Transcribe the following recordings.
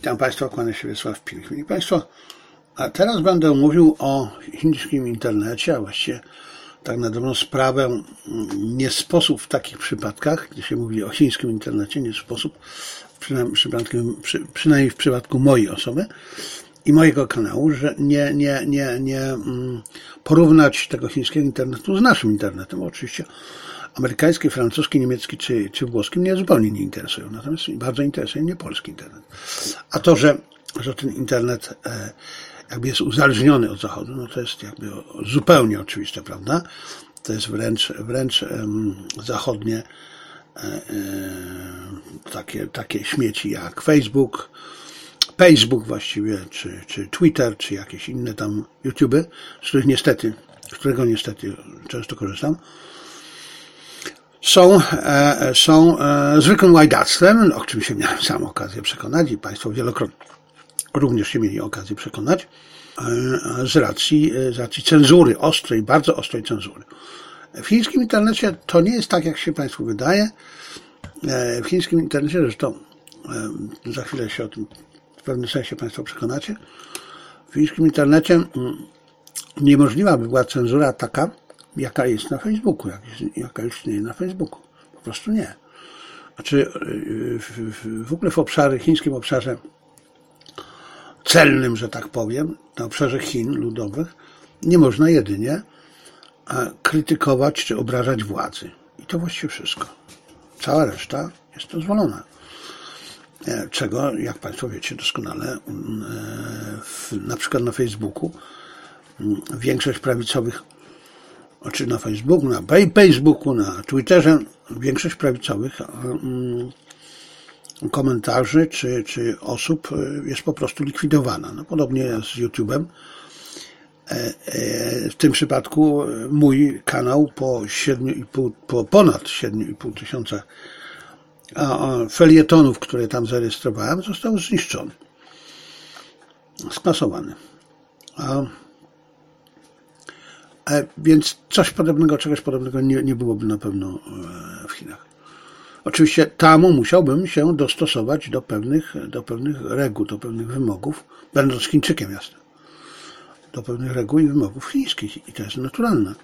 Witam Państwa, kłaniam się Wiesław Pilch. Szanowni Państwo, a teraz będę mówił o chińskim internecie, a właściwie tak na dobrą sprawę nie sposób w takich przypadkach, gdy się mówi o chińskim internecie, nie sposób, przynajmniej w przypadku mojej osoby i mojego kanału, że nie porównać tego chińskiego internetu z naszym internetem. Oczywiście amerykański, francuski, niemiecki czy włoski mnie zupełnie nie interesują, natomiast bardzo interesuje mnie polski internet. A to, że ten internet jakby jest uzależniony od Zachodu, no to jest jakby zupełnie oczywiste, prawda? To jest wręcz zachodnie takie śmieci jak Facebook właściwie, czy Twitter, czy jakieś inne tam YouTube, z którego niestety często korzystam, są zwykłym łajdactwem, o czym się miałem sam okazję przekonać i Państwo wielokrotnie również się mieli okazję przekonać, z racji cenzury, bardzo ostrej cenzury. W chińskim internecie to nie jest tak, jak się Państwu wydaje. W chińskim internecie, zresztą za chwilę się o tym w pewnym sensie Państwo przekonacie, w chińskim internecie niemożliwa by była cenzura taka, jaka jest na Facebooku, jaka istnieje na Facebooku. Po prostu nie. Znaczy w ogóle w chińskim obszarze celnym, że tak powiem, na obszarze Chin ludowych, nie można jedynie krytykować czy obrażać władzy. I to właściwie wszystko. Cała reszta jest dozwolona. Czego, jak Państwo wiecie doskonale, na przykład na Facebooku większość prawicowych, czy na Facebooku, na Twitterze, większość prawicowych komentarzy czy osób jest po prostu likwidowana. No, podobnie jest z YouTube'em. W tym przypadku mój kanał po ponad 7,5 tysiąca felietonów, które tam zarejestrowałem, został zniszczony. Skasowany. Więc czegoś podobnego nie byłoby na pewno w Chinach. Oczywiście tam musiałbym się dostosować do pewnych reguł, do pewnych wymogów, będąc Chińczykiem, jasne. Do pewnych reguł i wymogów chińskich i to jest naturalne.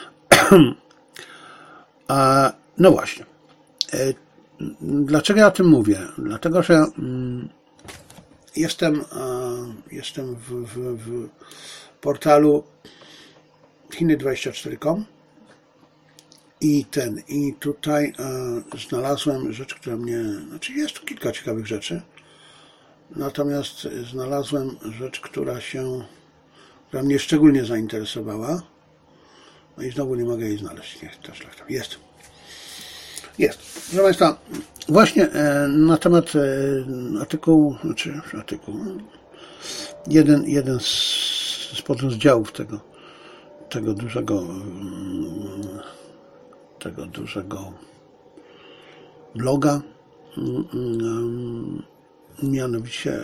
No właśnie. Dlaczego ja o tym mówię? Dlatego, że jestem w portalu Chiny24.com i tutaj znalazłem rzecz, która jest tu kilka ciekawych rzeczy, natomiast znalazłem rzecz, która mnie szczególnie zainteresowała. No i znowu nie mogę jej znaleźć. Jest. Proszę Państwa, właśnie na temat artykułu, jeden z podrozdziałów tego dużego bloga, mianowicie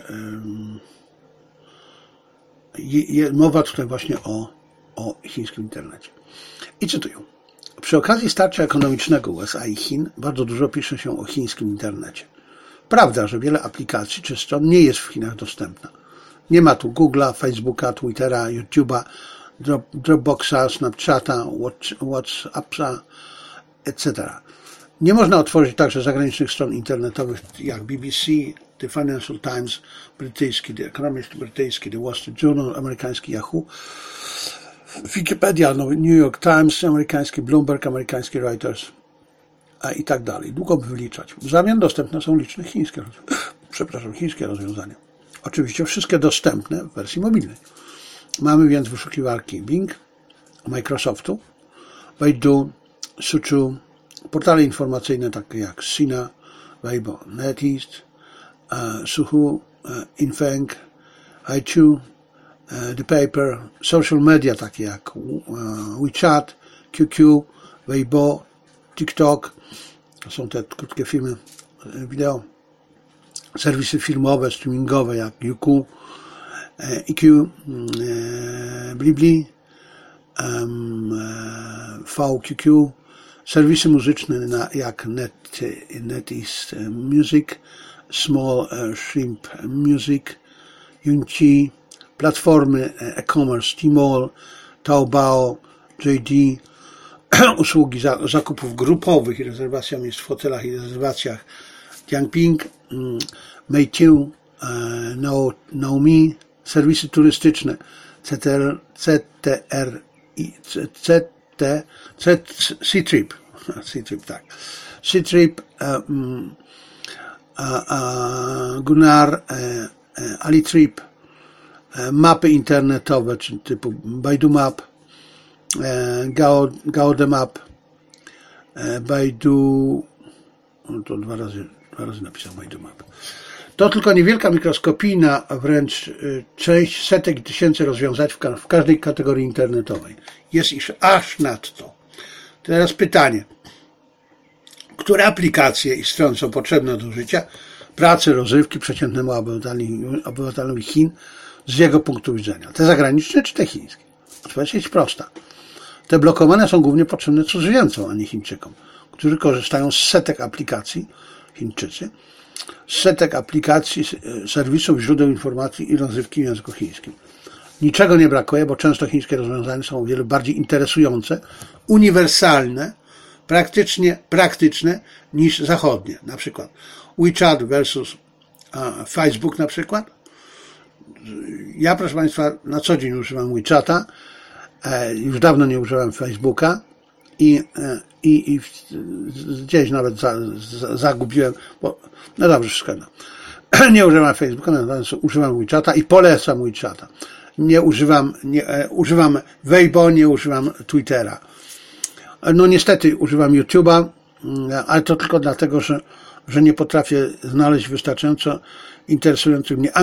mowa tutaj właśnie o chińskim internecie. I cytuję. Przy okazji starcia ekonomicznego USA i Chin bardzo dużo pisze się o chińskim internecie. Prawda, że wiele aplikacji czy stron nie jest w Chinach dostępna. Nie ma tu Google'a, Facebooka, Twittera, YouTube'a, Dropboxa, Snapchata, WhatsAppa, etc. Nie można otworzyć także zagranicznych stron internetowych jak BBC, The Financial Times brytyjski, The Economist brytyjski, The Wall Street Journal amerykański, Yahoo, Wikipedia, New York Times amerykański, Bloomberg amerykański, Reuters i tak dalej. Długo by wyliczać. W zamian dostępne są liczne chińskie rozwiązania. Oczywiście wszystkie dostępne w wersji mobilnej. Mamy więc wyszukiwarki Bing, Microsoftu, Baidu, Suchu, portale informacyjne takie jak Sina, Weibo, NetEast, Suhu, Infeng, Haichu, The Paper, social media takie jak WeChat, QQ, Weibo, TikTok, to są te krótkie filmy wideo, serwisy filmowe, streamingowe jak Youku, IQ, Blibli, VQQ, serwisy muzyczne jak NetEase Music, Small Shrimp Music, Yunqi, platformy e-commerce Tmall, Taobao, JD, usługi zakupów grupowych i rezerwacja miejsc w hotelach i rezerwacjach Dianping, Meituan, Naomi, serwisy turystyczne Ctrip, tak. Ctrip, Gunnar, Alitrip, mapy internetowe, czyli typu Baidu Map, Gaodemap, Baidu, no to dwa razy napisał Baidu Map. To tylko niewielka, mikroskopijna wręcz część setek i tysięcy rozwiązań w każdej kategorii internetowej. Jest aż nadto. Teraz pytanie. Które aplikacje i strony są potrzebne do życia, pracy, rozrywki przeciętnemu obywatelowi Chin z jego punktu widzenia? Te zagraniczne czy te chińskie? Odpowiedź jest prosta. Te blokowane są głównie potrzebne cudzoziemcom, a nie Chińczykom, którzy korzystają z setek aplikacji, Chińczycy, setek aplikacji, serwisów, źródeł informacji i rozrywki w języku chińskim. Niczego nie brakuje, bo często chińskie rozwiązania są o wiele bardziej interesujące, uniwersalne, praktyczne niż zachodnie. Na przykład WeChat versus Facebook na przykład. Ja, proszę Państwa, na co dzień używam WeChata, już dawno nie używam Facebooka i gdzieś nawet zagubiłem, bo no dobrze, wszystko jedno. Nie używam Facebooka, natomiast używam WeChata i polecam WeChata. Używam Weibo, nie używam Twittera. No niestety używam YouTube'a, ale to tylko dlatego, że nie potrafię znaleźć wystarczająco interesujących mnie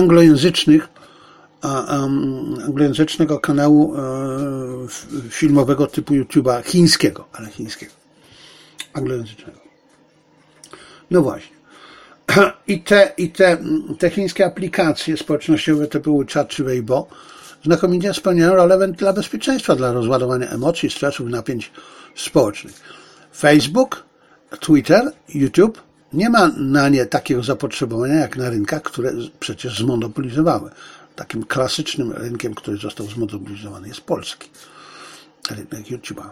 anglojęzycznego kanału filmowego typu YouTube'a chińskiego, anglojęzycznego. No właśnie. I te chińskie aplikacje społecznościowe typu WeChat czy Weibo znakomicie spełniają rolę wentyla bezpieczeństwa dla rozładowania emocji, stresów, napięć społecznych. Facebook, Twitter, YouTube nie ma na nie takiego zapotrzebowania jak na rynkach, które przecież zmonopolizowały. Takim klasycznym rynkiem, który został zmonopolizowany, jest polski. Rynek YouTube'a.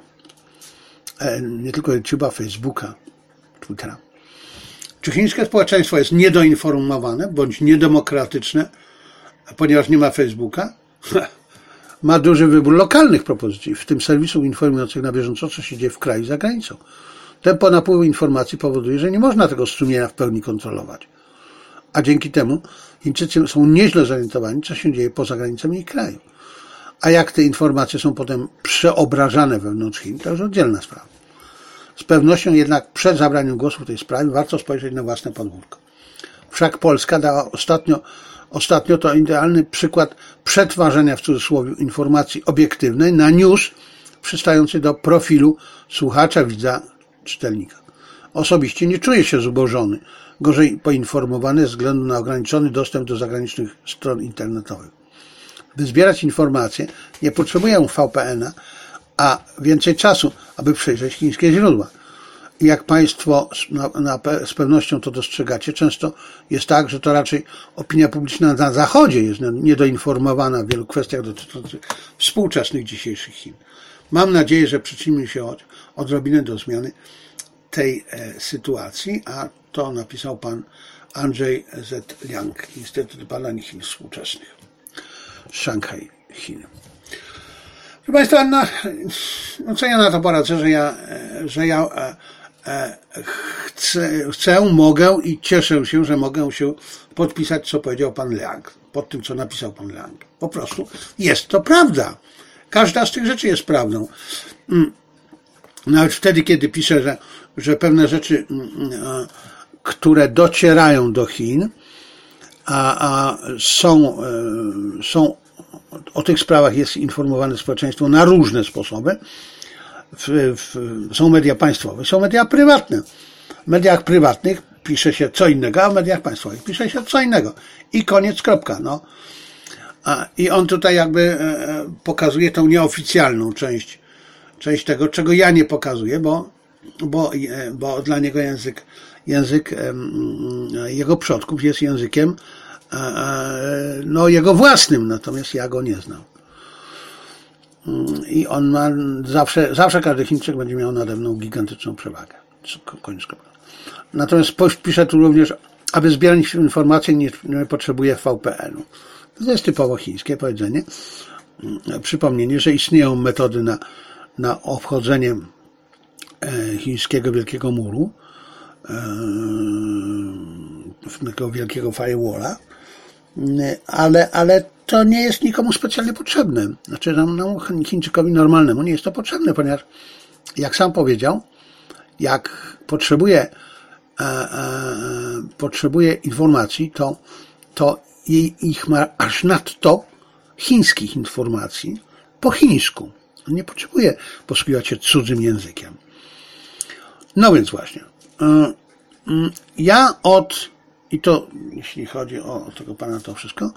Nie tylko YouTube'a, Facebooka, Twittera. Czy chińskie społeczeństwo jest niedoinformowane bądź niedemokratyczne, ponieważ nie ma Facebooka? Ma duży wybór lokalnych propozycji, w tym serwisów informujących na bieżąco, co się dzieje w kraju i za granicą. Tempo napływu informacji powoduje, że nie można tego strumienia w pełni kontrolować. A dzięki temu Chińczycy są nieźle zorientowani, co się dzieje poza granicami ich kraju. A jak te informacje są potem przeobrażane wewnątrz Chin, to już oddzielna sprawa. Z pewnością jednak przed zabraniem głosu w tej sprawie warto spojrzeć na własne podwórko. Wszak Polska dała ostatnio to idealny przykład przetwarzania w cudzysłowie informacji obiektywnej na news przystający do profilu słuchacza, widza, czytelnika. Osobiście nie czuję się zubożony, gorzej poinformowany ze względu na ograniczony dostęp do zagranicznych stron internetowych. By zbierać informacje, nie potrzebuję VPN-a, a więcej czasu, aby przejrzeć chińskie źródła. I jak Państwo z pewnością to dostrzegacie, często jest tak, że to raczej opinia publiczna na Zachodzie jest niedoinformowana w wielu kwestiach dotyczących współczesnych dzisiejszych Chin. Mam nadzieję, że przyczynimy się odrobinę do zmiany tej sytuacji, a to napisał pan Andrzej Z. Liang, Instytut Badań Chin Współczesnych, Szanghaj, Chiny. Proszę Państwa, no co ja na to poradzę, że ja chcę, mogę i cieszę się, że mogę się podpisać, co powiedział pan Liang, pod tym, co napisał pan Liang. Po prostu jest to prawda. Każda z tych rzeczy jest prawdą. Nawet wtedy, kiedy piszę, że pewne rzeczy, które docierają do Chin, a są o tych sprawach jest informowane społeczeństwo na różne sposoby. Są media państwowe, są media prywatne. W mediach prywatnych pisze się co innego, a w mediach państwowych pisze się co innego. I koniec, kropka. No. I on tutaj jakby pokazuje tą nieoficjalną część tego, czego ja nie pokazuję, bo dla niego język jego przodków jest językiem no, jego własnym, natomiast ja go nie znam. I on ma zawsze każdy Chińczyk będzie miał nade mną gigantyczną przewagę. Koniec. Natomiast pisze tu również, aby zbierać informacje, nie potrzebuje VPN-u. To jest typowo chińskie powiedzenie. Przypomnienie, że istnieją metody na obchodzenie chińskiego Wielkiego Muru, takiego wielkiego firewalla, ale to nie jest nikomu specjalnie potrzebne. Znaczy Chińczykowi normalnemu nie jest to potrzebne, ponieważ jak sam powiedział, jak potrzebuje informacji, to ich ma aż nadto chińskich informacji po chińsku. On nie potrzebuje posługiwać się cudzym językiem. No więc właśnie. I to jeśli chodzi o tego pana to wszystko,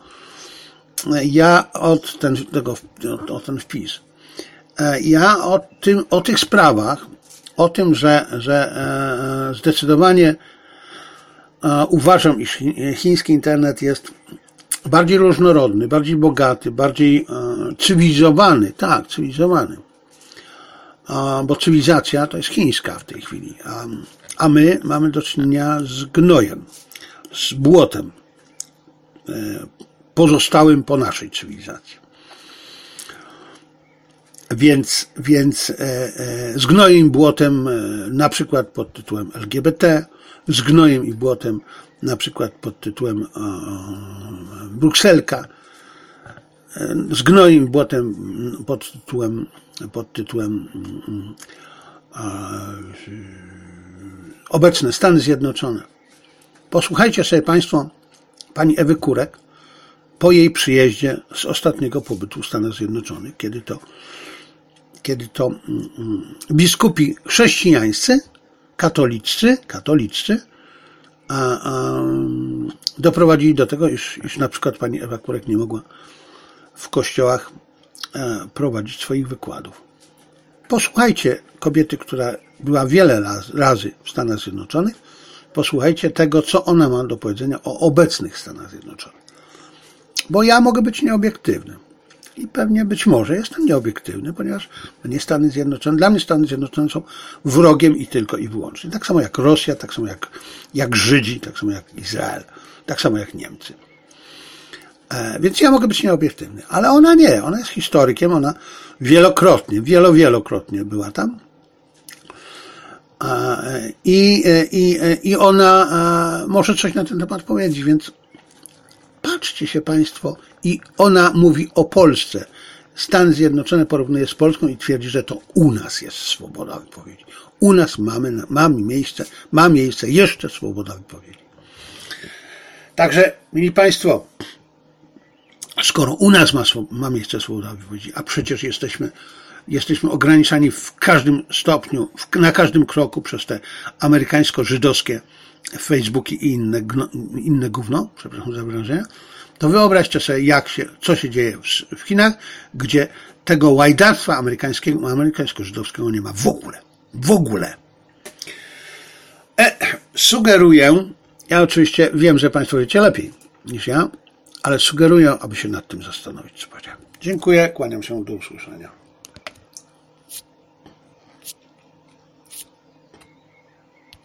ten wpis. Ja o tych sprawach, o tym, że zdecydowanie uważam, iż chiński internet jest bardziej różnorodny, bardziej bogaty, bardziej cywilizowany. Tak, cywilizowany. Bo cywilizacja to jest chińska w tej chwili. A my mamy do czynienia z gnojem, z błotem pozostałym po naszej cywilizacji. Więc z gnojem i błotem na przykład pod tytułem LGBT, z gnojem i błotem na przykład pod tytułem Brukselka, z gnojem i błotem pod tytułem obecne Stany Zjednoczone. Posłuchajcie sobie Państwo pani Ewy Kurek po jej przyjeździe z ostatniego pobytu w Stanach Zjednoczonych, kiedy to biskupi chrześcijańscy, katoliccy doprowadzili do tego, iż na przykład pani Ewa Kurek nie mogła w kościołach prowadzić swoich wykładów. Posłuchajcie kobiety, która była wiele razy w Stanach Zjednoczonych, posłuchajcie tego, co ona ma do powiedzenia o obecnych Stanach Zjednoczonych. Bo ja mogę być nieobiektywny. I pewnie być może jestem nieobiektywny, ponieważ nie Stany Zjednoczone, dla mnie Stany Zjednoczone są wrogiem i tylko i wyłącznie. Tak samo jak Rosja, tak samo jak Żydzi, tak samo jak Izrael, tak samo jak Niemcy. Więc ja mogę być nieobiektywny, ale ona nie, ona jest historykiem, ona wielokrotnie była tam. I ona może coś na ten temat powiedzieć, więc patrzcie się Państwo, i ona mówi o Polsce. Stany Zjednoczone porównuje z Polską i twierdzi, że to u nas jest swoboda wypowiedzi. U nas ma miejsce jeszcze swoboda wypowiedzi. Także, mili Państwo, skoro u nas ma miejsce swoboda wypowiedzi, a przecież jesteśmy ograniczani w każdym stopniu, na każdym kroku przez te amerykańsko-żydowskie Facebooki i inne gówno, przepraszam za wyrażenie, to wyobraźcie sobie, co się dzieje w Chinach, gdzie tego łajdactwa amerykańsko-żydowskiego nie ma w ogóle. Sugeruję, ja oczywiście wiem, że Państwo wiecie lepiej niż ja, ale sugeruję, aby się nad tym zastanowić. Dziękuję, kłaniam się, do usłyszenia.